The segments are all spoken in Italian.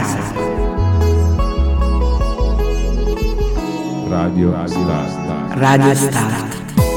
Radio Start. Radio Start.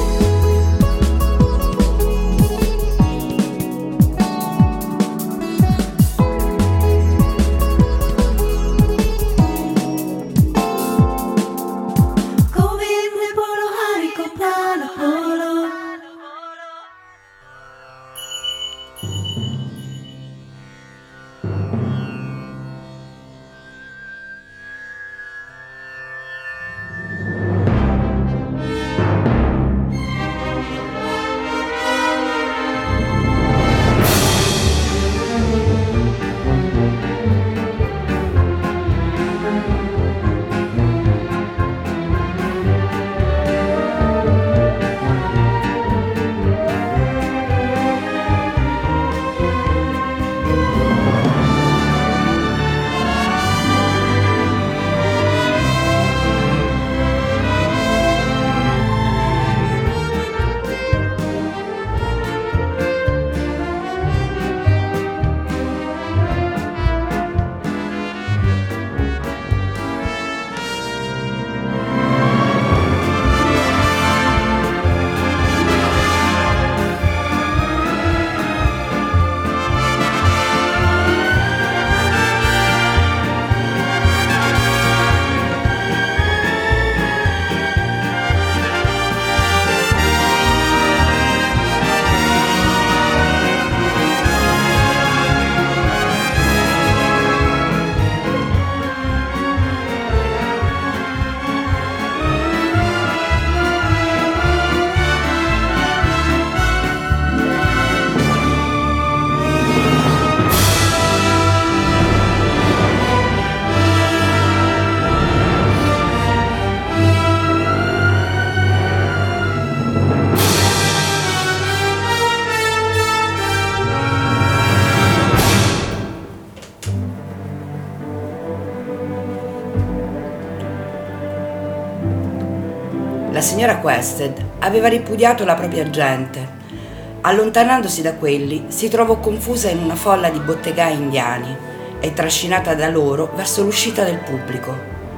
La signora Quested aveva ripudiato la propria gente. Allontanandosi da quelli, si trovò confusa in una folla di bottegai indiani e trascinata da loro verso l'uscita del pubblico.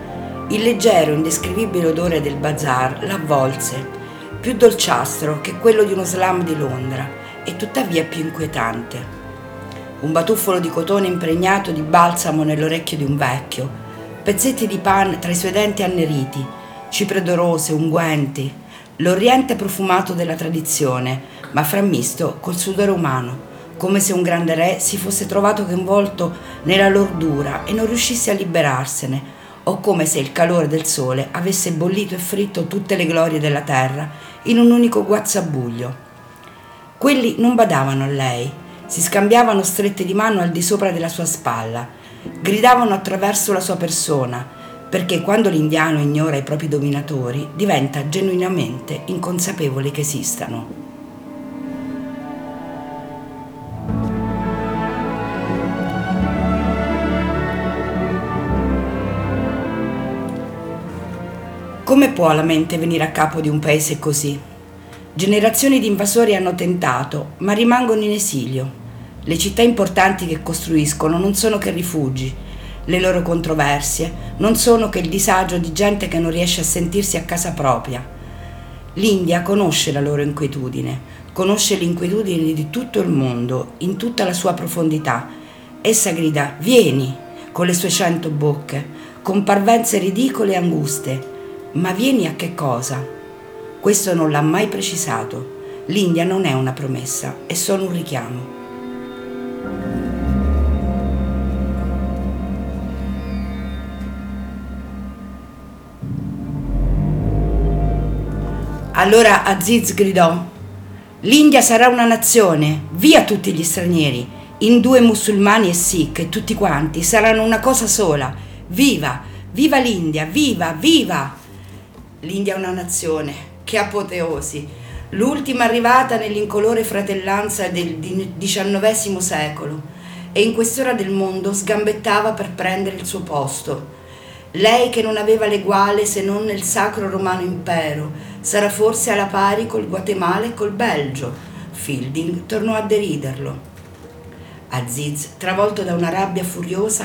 Il leggero, indescrivibile odore del bazar l'avvolse, più dolciastro che quello di uno slum di Londra e tuttavia più inquietante. Un batuffolo di cotone impregnato di balsamo nell'orecchio di un vecchio, pezzetti di pan tra i suoi denti anneriti, cipre odorose, unguenti, l'oriente profumato della tradizione, ma frammisto col sudore umano, come se un grande re si fosse trovato coinvolto nella lordura e non riuscisse a liberarsene, o come se il calore del sole avesse bollito e fritto tutte le glorie della terra in un unico guazzabuglio. Quelli non badavano a lei, si scambiavano strette di mano al di sopra della sua spalla, gridavano attraverso la sua persona, perché quando l'indiano ignora i propri dominatori diventa genuinamente inconsapevole che esistano. Come può la mente venire a capo di un paese così? Generazioni di invasori hanno tentato, ma rimangono in esilio. Le città importanti che costruiscono non sono che rifugi. Le loro controversie non sono che il disagio di gente che non riesce a sentirsi a casa propria. L'India conosce la loro inquietudine, conosce l'inquietudine di tutto il mondo, in tutta la sua profondità. Essa grida «Vieni!» con le sue 100 bocche, con parvenze ridicole e anguste. Ma vieni a che cosa? Questo non l'ha mai precisato. L'India non è una promessa, è solo un richiamo. Allora Aziz gridò: «L'India sarà una nazione, via tutti gli stranieri, indù, musulmani e sikh, e tutti quanti saranno una cosa sola. Viva, viva l'India, viva, viva!» L'India è una nazione, che apoteosi, l'ultima arrivata nell'incolore fratellanza del XIX secolo, e in quest'ora del mondo sgambettava per prendere il suo posto. Lei che non aveva l'eguale se non nel sacro romano impero, sarà forse alla pari col Guatemala e col Belgio. Fielding tornò a deriderlo. Aziz, travolto da una rabbia furiosa,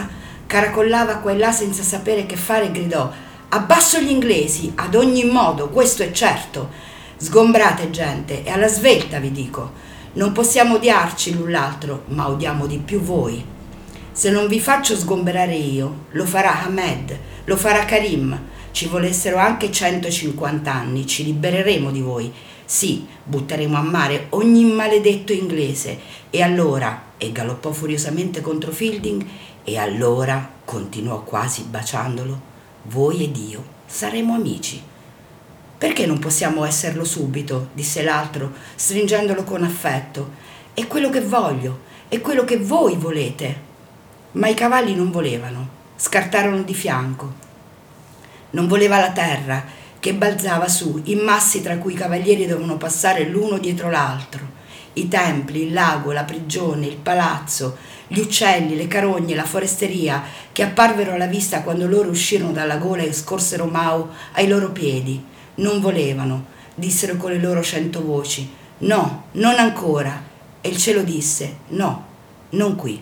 caracollava qua e là senza sapere che fare e gridò: «Abbasso gli inglesi, ad ogni modo, questo è certo! Sgombrate, gente, e alla svelta vi dico! Non possiamo odiarci l'un l'altro, ma odiamo di più voi! Se non vi faccio sgomberare io, lo farà Ahmed, lo farà Karim. Ci volessero anche 150 anni, ci libereremo di voi. Sì, butteremo a mare ogni maledetto inglese. E allora», e galoppò furiosamente contro Fielding, «e allora», continuò quasi baciandolo, «voi ed io saremo amici». «Perché non possiamo esserlo subito?» disse l'altro, stringendolo con affetto. «È quello che voglio, è quello che voi volete». Ma i cavalli non volevano, scartarono di fianco. Non voleva la terra, che balzava su, in massi tra cui i cavalieri dovevano passare l'uno dietro l'altro. I templi, il lago, la prigione, il palazzo, gli uccelli, le carogne, la foresteria, che apparvero alla vista quando loro uscirono dalla gola e scorsero Mao ai loro piedi. Non volevano, dissero con le loro 100 voci. «No, non ancora». E il cielo disse: «No, non qui».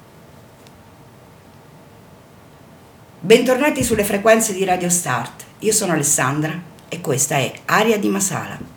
Bentornati sulle frequenze di Radio Start. Io sono Alessandra e questa è Aria di Masala.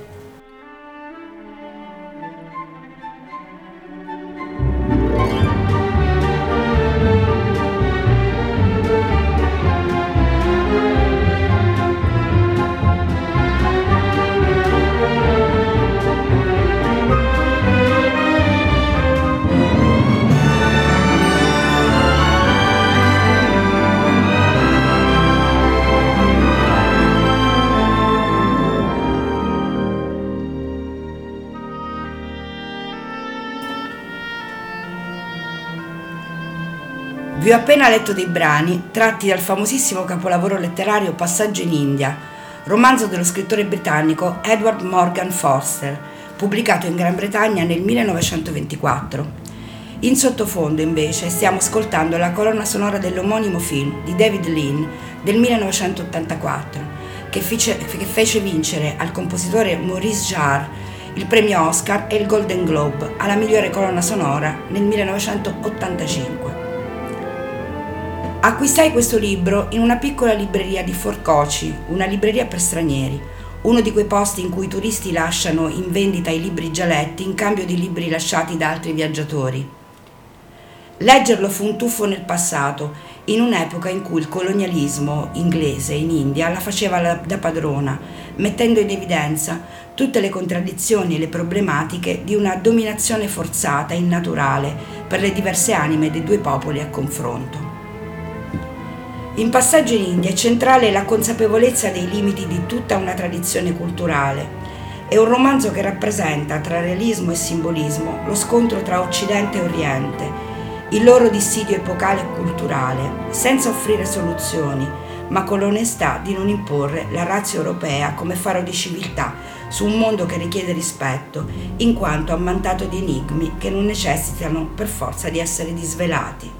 Vi ho appena letto dei brani tratti dal famosissimo capolavoro letterario Passaggio in India, romanzo dello scrittore britannico Edward Morgan Foster, pubblicato in Gran Bretagna nel 1924. In sottofondo, invece, stiamo ascoltando la colonna sonora dell'omonimo film di David Lean del 1984, che fece vincere al compositore Maurice Jarre il premio Oscar e il Golden Globe alla migliore colonna sonora nel 1985. Acquistai questo libro in una piccola libreria di Fort Kochi, una libreria per stranieri, uno di quei posti in cui i turisti lasciano in vendita i libri già letti in cambio di libri lasciati da altri viaggiatori. Leggerlo fu un tuffo nel passato, in un'epoca in cui il colonialismo inglese in India la faceva da padrona, mettendo in evidenza tutte le contraddizioni e le problematiche di una dominazione forzata e innaturale per le diverse anime dei due popoli a confronto. In Passaggio in India è centrale la consapevolezza dei limiti di tutta una tradizione culturale. È un romanzo che rappresenta, tra realismo e simbolismo, lo scontro tra Occidente e Oriente, il loro dissidio epocale e culturale, senza offrire soluzioni, ma con l'onestà di non imporre la ratio europea come faro di civiltà su un mondo che richiede rispetto, in quanto ammantato di enigmi che non necessitano per forza di essere disvelati.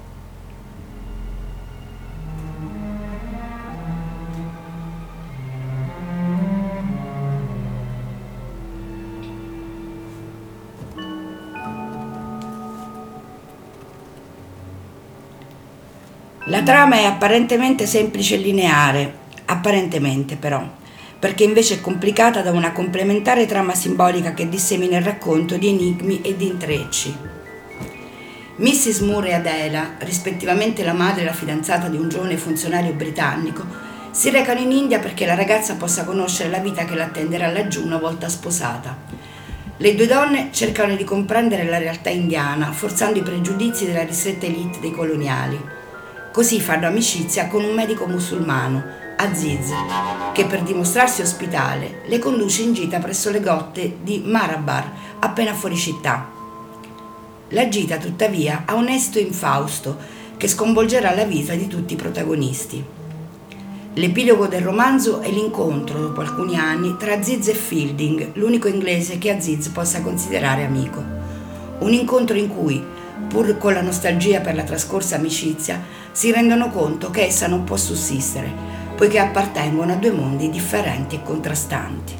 La trama è apparentemente semplice e lineare, apparentemente però, perché invece è complicata da una complementare trama simbolica che dissemina il racconto di enigmi e di intrecci. Mrs. Moore e Adela, rispettivamente la madre e la fidanzata di un giovane funzionario britannico, si recano in India perché la ragazza possa conoscere la vita che l'attenderà laggiù una volta sposata. Le due donne cercano di comprendere la realtà indiana, forzando i pregiudizi della ristretta elite dei coloniali. Così fanno amicizia con un medico musulmano, Aziz, che per dimostrarsi ospitale le conduce in gita presso le grotte di Marabar, appena fuori città. La gita, tuttavia, ha un esito infausto che sconvolgerà la vita di tutti i protagonisti. L'epilogo del romanzo è l'incontro, dopo alcuni anni, tra Aziz e Fielding, l'unico inglese che Aziz possa considerare amico. Un incontro in cui, pur con la nostalgia per la trascorsa amicizia, si rendono conto che essa non può sussistere, poiché appartengono a due mondi differenti e contrastanti.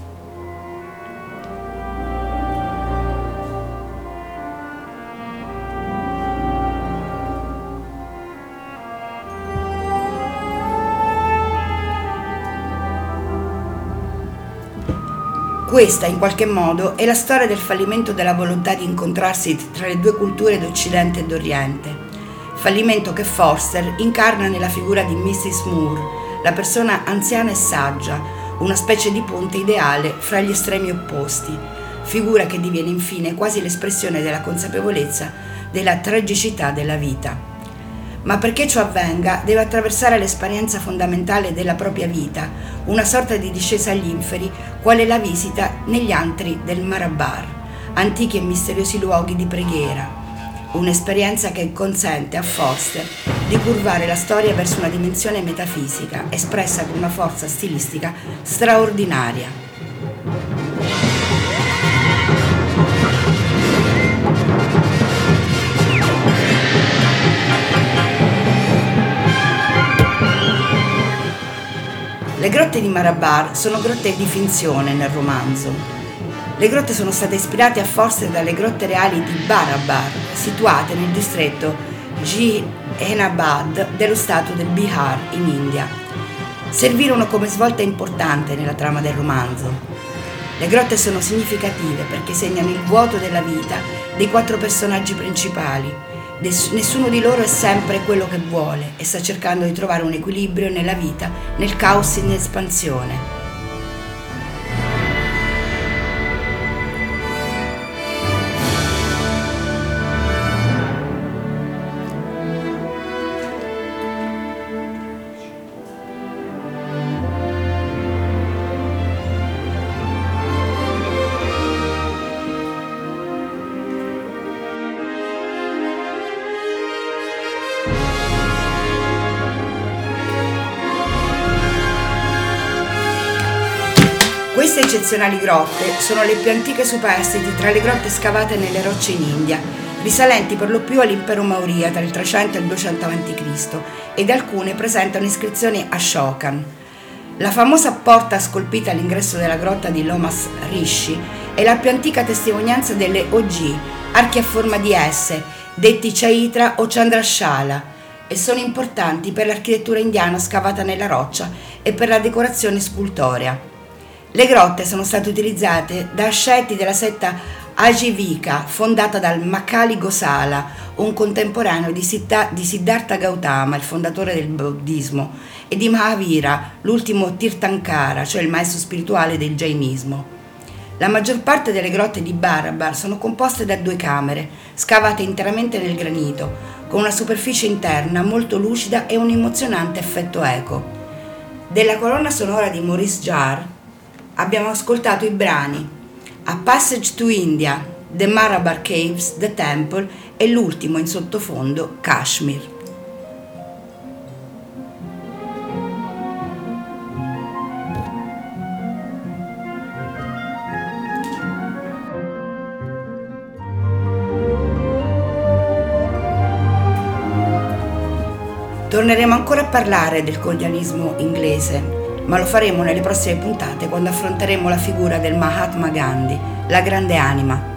Questa, in qualche modo, è la storia del fallimento della volontà di incontrarsi tra le due culture d'Occidente e d'Oriente. Fallimento che Forster incarna nella figura di Mrs. Moore, la persona anziana e saggia, una specie di ponte ideale fra gli estremi opposti, figura che diviene infine quasi l'espressione della consapevolezza della tragicità della vita. Ma perché ciò avvenga, deve attraversare l'esperienza fondamentale della propria vita, una sorta di discesa agli inferi, quale la visita negli antri del Marabar, antichi e misteriosi luoghi di preghiera. Un'esperienza che consente a Forster di curvare la storia verso una dimensione metafisica, espressa con una forza stilistica straordinaria. Le grotte di Marabar sono grotte di finzione nel romanzo. Le grotte sono state ispirate a Forster dalle grotte reali di Barabar, situate nel distretto Jehanabad dello stato del Bihar in India. Servirono come svolta importante nella trama del romanzo. Le grotte sono significative perché segnano il vuoto della vita dei 4 personaggi principali. Nessuno di loro è sempre quello che vuole e sta cercando di trovare un equilibrio nella vita, nel caos in espansione. Queste eccezionali grotte sono le più antiche superstiti tra le grotte scavate nelle rocce in India, risalenti per lo più all'impero Maurya tra il 300 e il 200 a.C. ed alcune presentano iscrizioni Ashokan. La famosa porta scolpita all'ingresso della grotta di Lomas Rishi è la più antica testimonianza delle OG, archi a forma di S, detti Chaitra o Chandrashala, e sono importanti per l'architettura indiana scavata nella roccia e per la decorazione scultorea. Le grotte sono state utilizzate da asceti della setta Ajivika, fondata dal Makali Gosala, un contemporaneo di Siddhartha Gautama, il fondatore del buddismo, e di Mahavira, l'ultimo Tirthankara, cioè il maestro spirituale del Jainismo. La maggior parte delle grotte di Barabar sono composte da 2 camere, scavate interamente nel granito, con una superficie interna molto lucida e un emozionante effetto eco. Della colonna sonora di Maurice Jarre abbiamo ascoltato i brani A Passage to India, The Marabar Caves, The Temple e l'ultimo in sottofondo, Kashmir. Torneremo ancora a parlare del colonialismo inglese, ma lo faremo nelle prossime puntate quando affronteremo la figura del Mahatma Gandhi, la grande anima.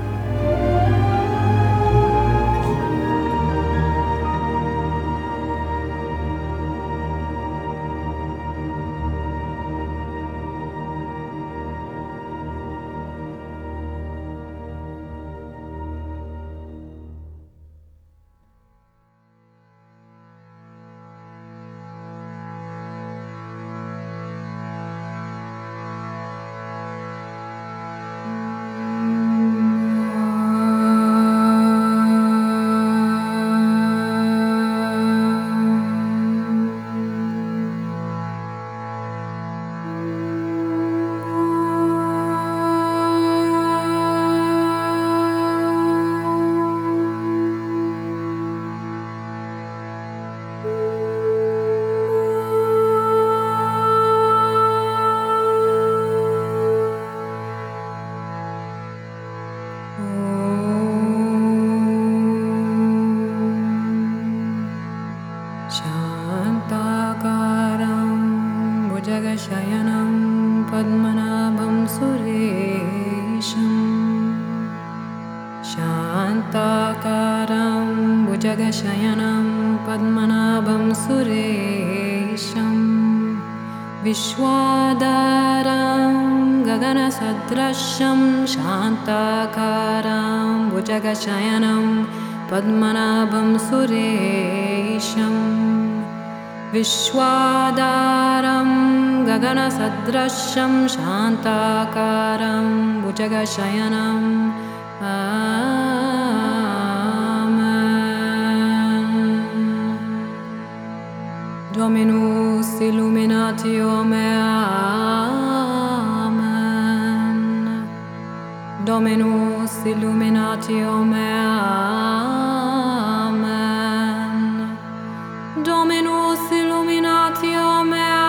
जगशयनं पद्मनाभं सुरेशं विश्वाधारं Gagana Sadrasham Shantakaram Bhujagasayanam Padmanabham Suresham Vishwadaram Gagana Sadrasham Shantakaram Bhujagasayanam Amen. Dominus illuminatio mea. Amen. Dominus illuminatio mea. Amen. Dominus illuminatio mea.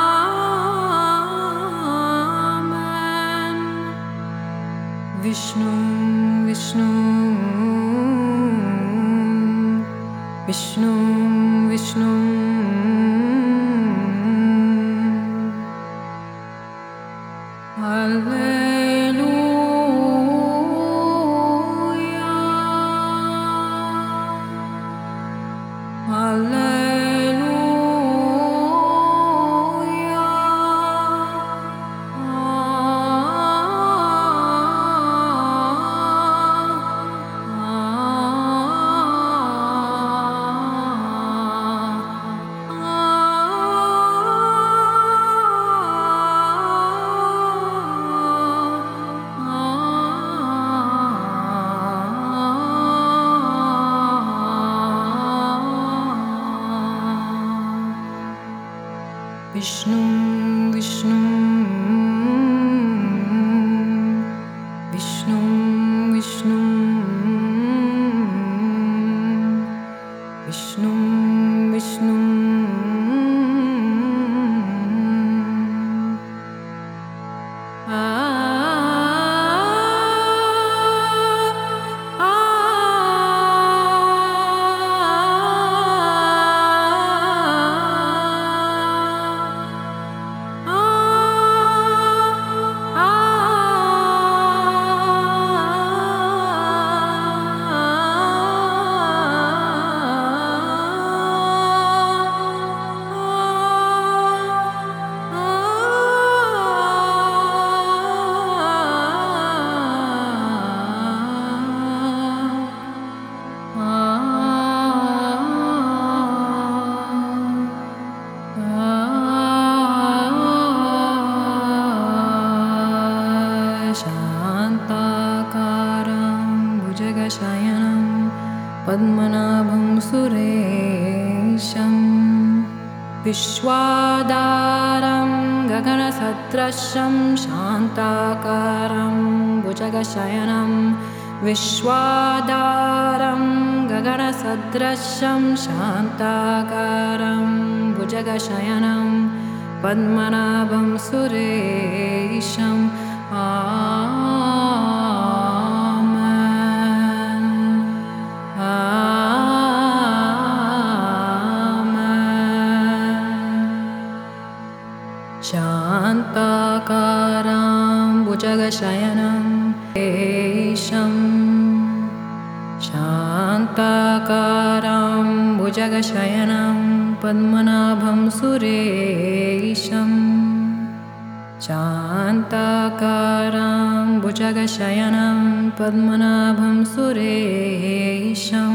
Amen. Vishnu, Vishnu, Vishnu, Vishnu. Vishnu, Vishnu, Vishnu, Vishnu, Vishnu, Vishnu. Padmanabham Suresham Vishwadaram Gagana Sadrasham Shantakaram Bhujagasayanam Vishwadaram Gagana Sadrasham Shantakaram Bhujagasayanam Padmanabham Suresham. Shantakaram Bhujagasayanam Esham Shantakaram Bhujagasayanam Padmanabham Suresham Shantakaram Bhujagasayanam Padmanabham Suresham.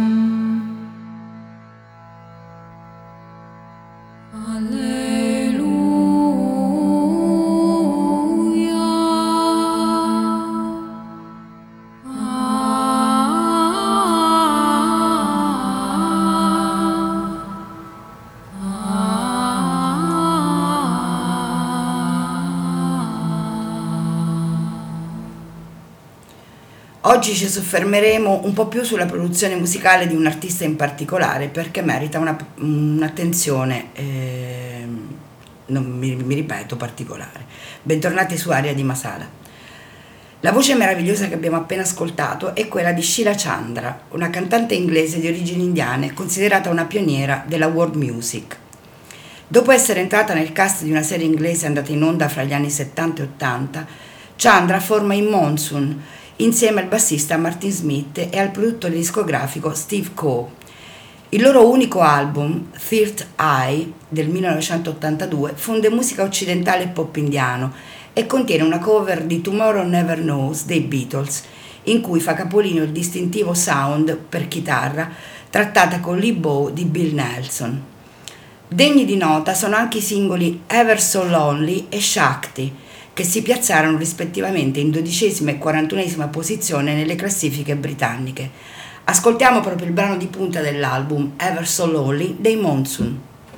Oggi ci soffermeremo un po' più sulla produzione musicale di un artista in particolare perché merita un'attenzione, non mi ripeto, particolare. Bentornati su Aria di Masala. La voce meravigliosa che abbiamo appena ascoltato è quella di Sheila Chandra, una cantante inglese di origini indiane considerata una pioniera della world music. Dopo essere entrata nel cast di una serie inglese andata in onda fra gli anni 70 e 80, Chandra forma i Monsoon insieme al bassista Martin Smith e al produttore discografico Steve Coe. Il loro unico album, Third Eye, del 1982, fonde musica occidentale e pop indiano e contiene una cover di Tomorrow Never Knows dei Beatles, in cui fa capolino il distintivo sound per chitarra trattata con l'e-bow di Bill Nelson. Degni di nota sono anche i singoli Ever So Lonely e Shakti, che si piazzarono rispettivamente in 12ª e 41ª posizione nelle classifiche britanniche. Ascoltiamo proprio il brano di punta dell'album, Ever So Lonely, dei Monsoon.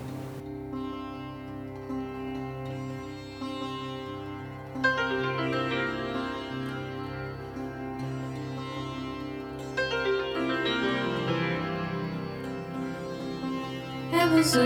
Ever so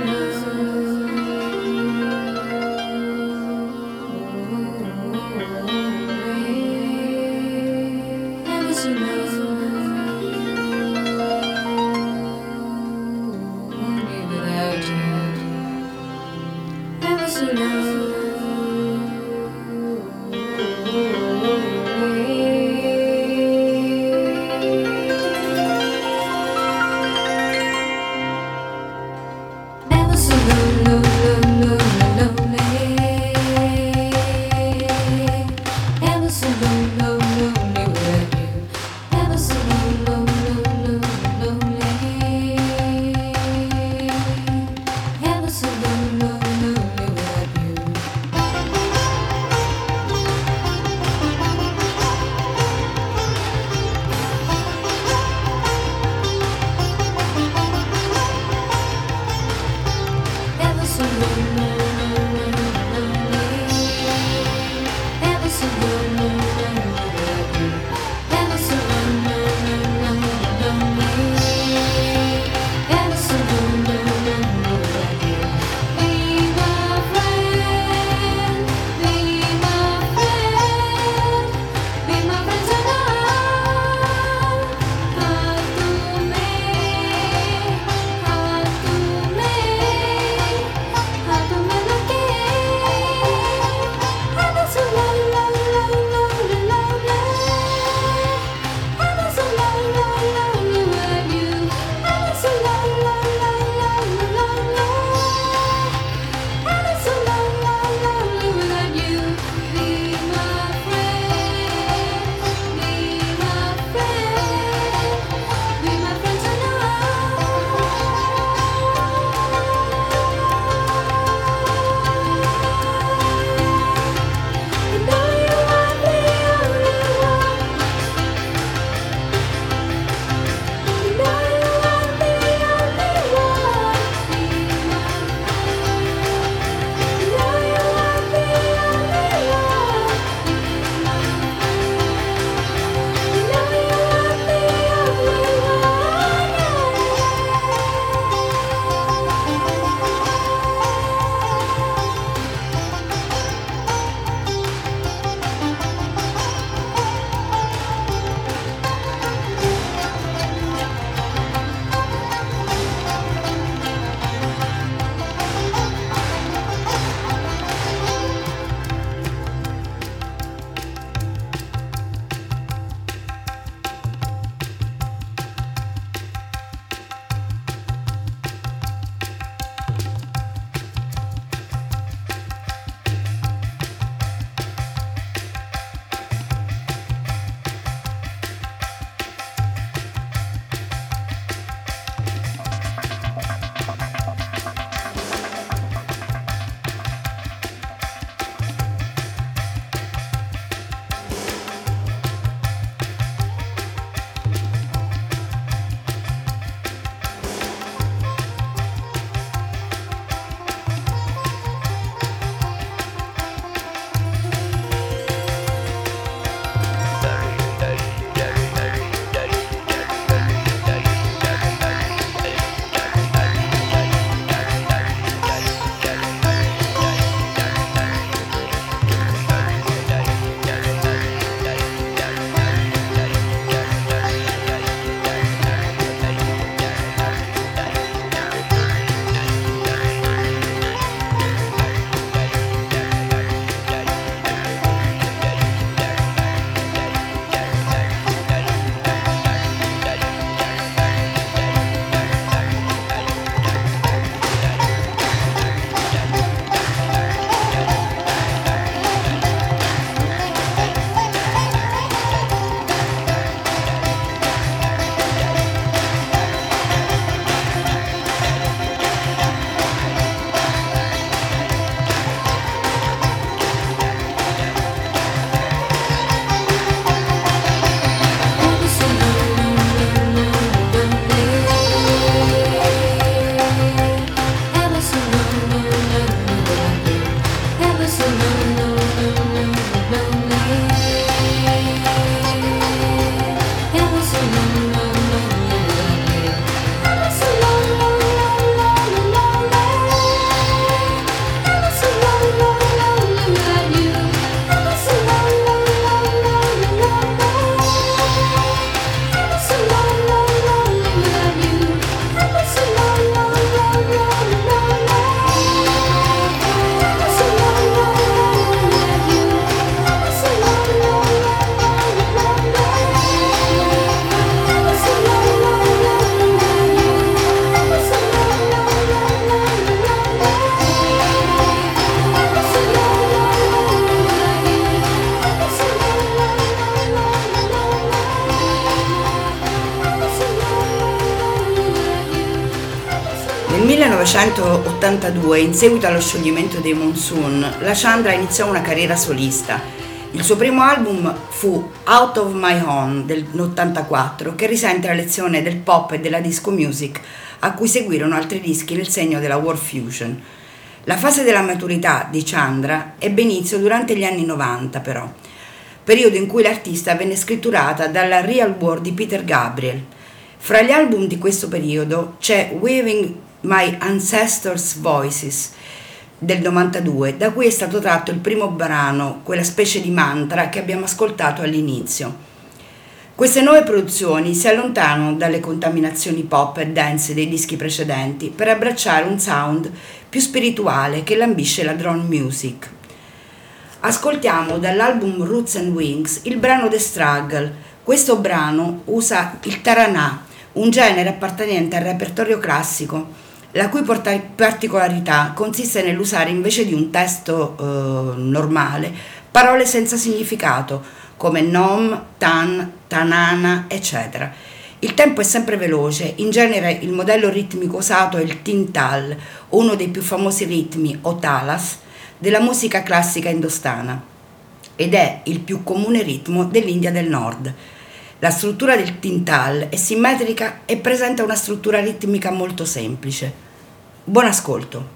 1982, in seguito allo scioglimento dei Monsoon, la Chandra iniziò una carriera solista. Il suo primo album fu Out of My Own del 1984, che risente la lezione del pop e della disco music, a cui seguirono altri dischi nel segno della world fusion. La fase della maturità di Chandra ebbe inizio durante gli anni 90, però, periodo in cui l'artista venne scritturata dalla Real World di Peter Gabriel. Fra gli album di questo periodo c'è Weaving My Ancestors' Voices del 92, da cui è stato tratto il primo brano, quella specie di mantra che abbiamo ascoltato all'inizio. Queste nuove produzioni si allontanano dalle contaminazioni pop e dance dei dischi precedenti per abbracciare un sound più spirituale che lambisce la drone music. Ascoltiamo dall'album Roots and Wings il brano The Struggle. Questo brano usa il taranà, un genere appartenente al repertorio classico, la cui particolarità consiste nell'usare invece di un testo normale parole senza significato come nom, tan, tanana, eccetera. Il tempo è sempre veloce, in genere il modello ritmico usato è il tintal, uno dei più famosi ritmi, o talas, della musica classica indostana, ed è il più comune ritmo dell'India del Nord. La struttura del tintal è simmetrica e presenta una struttura ritmica molto semplice. Buon ascolto.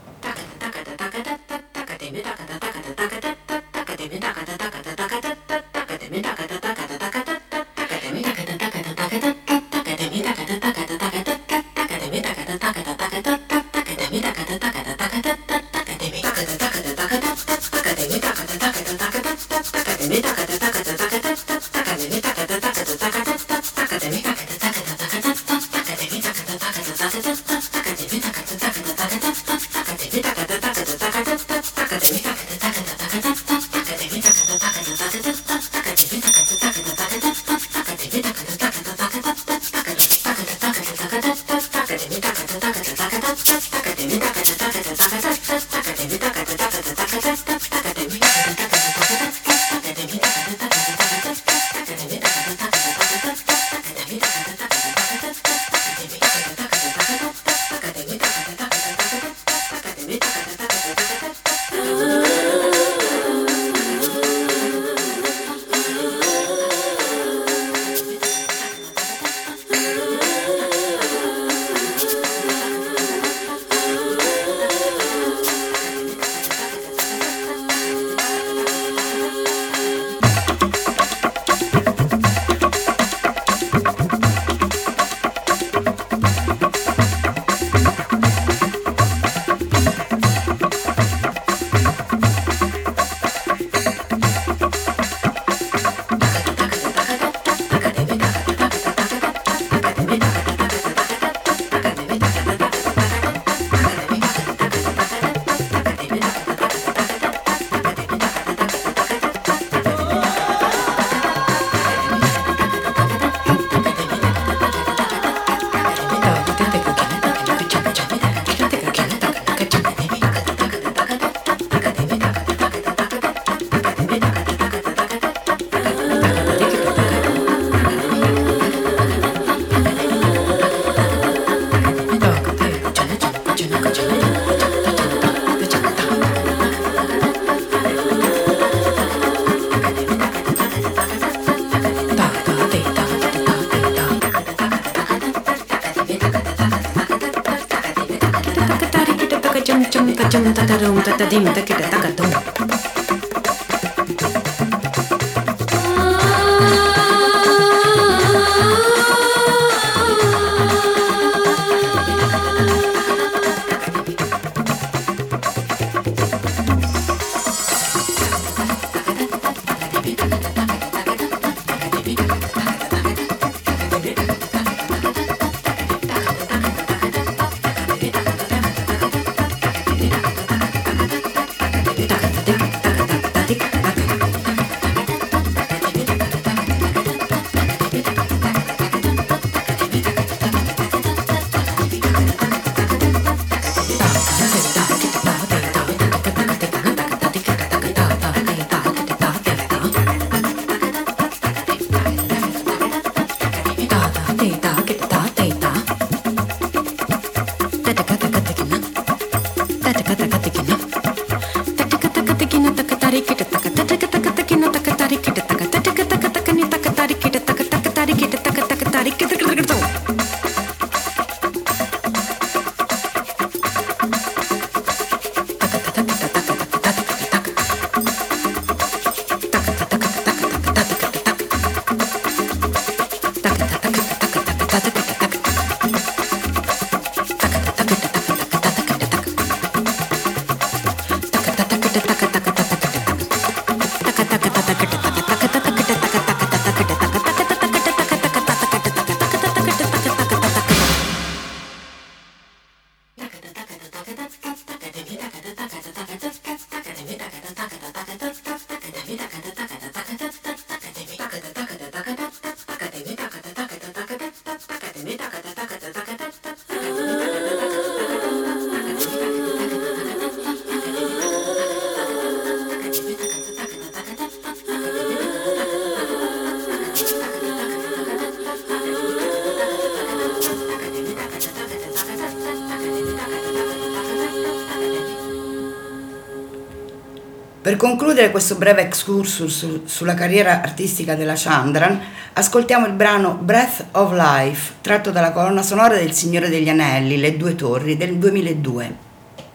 Per concludere questo breve excursus sulla carriera artistica della Chandran, ascoltiamo il brano Breath of Life, tratto dalla colonna sonora del Signore degli Anelli, Le Due Torri, del 2002.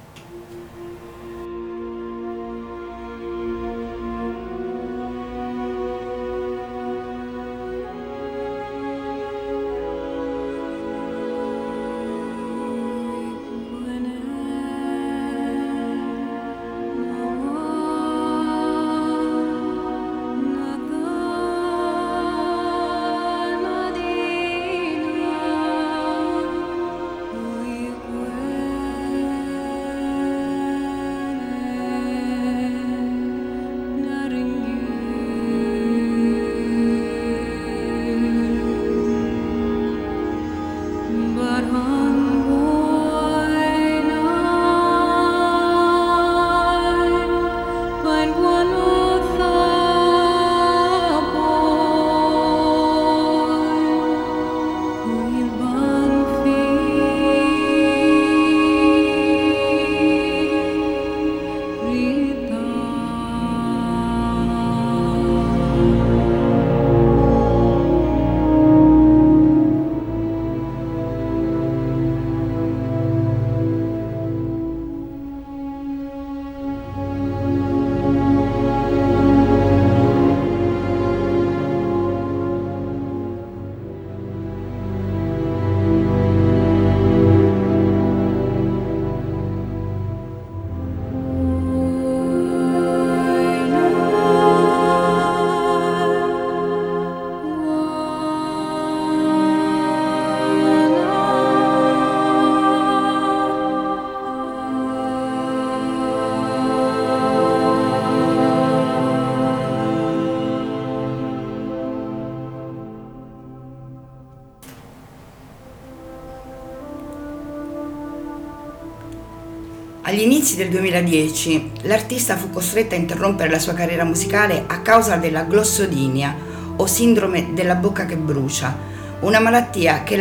Agli inizi del 2010 l'artista fu costretta a interrompere la sua carriera musicale a causa della glossodinia o sindrome della bocca che brucia, una malattia che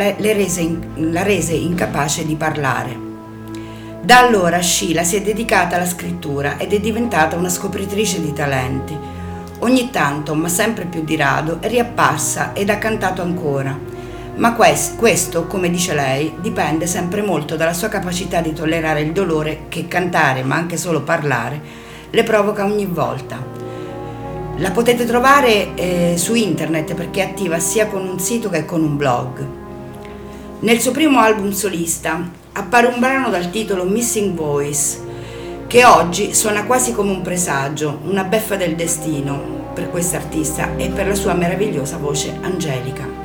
la rese incapace di parlare. Da allora Sheila si è dedicata alla scrittura ed è diventata una scopritrice di talenti. Ogni tanto, ma sempre più di rado, è riapparsa ed ha cantato ancora. Ma questo, come dice lei, dipende sempre molto dalla sua capacità di tollerare il dolore che cantare, ma anche solo parlare, le provoca ogni volta. La potete trovare su internet perché è attiva sia con un sito che con un blog. Nel suo primo album solista appare un brano dal titolo Missing Voice, che oggi suona quasi come un presagio, una beffa del destino per quest'artista e per la sua meravigliosa voce angelica.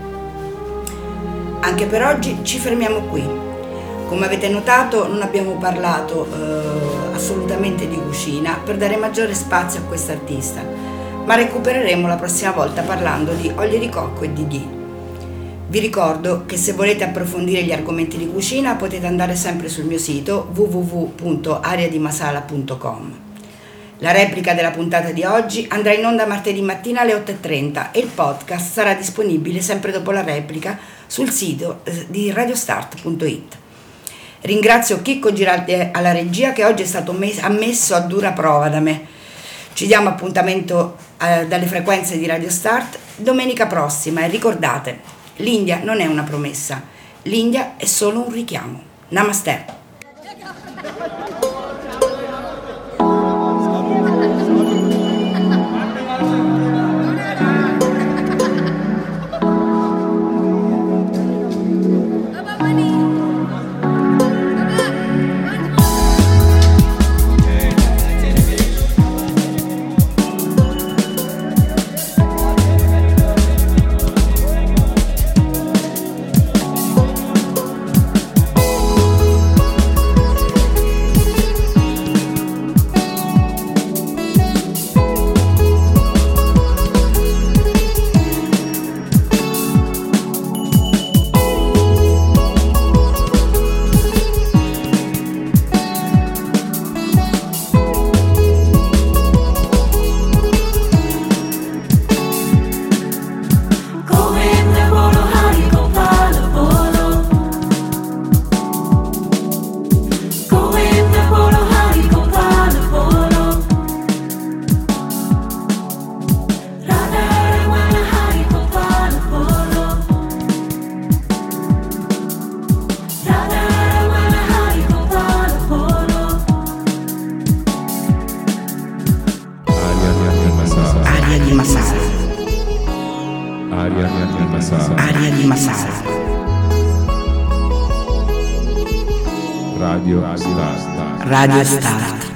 Anche per oggi ci fermiamo qui. Come avete notato non abbiamo parlato assolutamente di cucina per dare maggiore spazio a quest'artista, ma recupereremo la prossima volta parlando di olio di cocco e di ghee. Vi ricordo che se volete approfondire gli argomenti di cucina potete andare sempre sul mio sito www.ariadimasala.com. La replica della puntata di oggi andrà in onda martedì mattina alle 8:30 e il podcast sarà disponibile sempre dopo la replica sul sito di radiostart.it. Ringrazio Chicco Giraldi alla regia che oggi è stato ammesso a dura prova da me. Ci diamo appuntamento dalle frequenze di Radio Start domenica prossima e ricordate, l'India non è una promessa, l'India è solo un richiamo. Namaste. Aria di Masala. Radio Start.